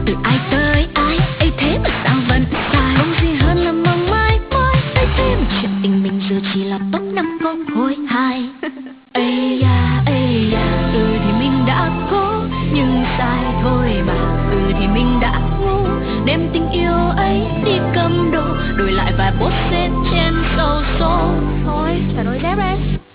từ ai tới ai ấy, thế mà sao vẫn sai. Không gì hơn là mong mãi mãi ấy, thế mà chuyện tình mình giờ chỉ là top 5 con khối 2. Ây da, thì mình đã cố nhưng sai thôi mà. Thì mình đã ngu đem tình yêu ấy đi cầm đồ, đổi lại vài post trên sâu số. Thôi, trả đôi dép em.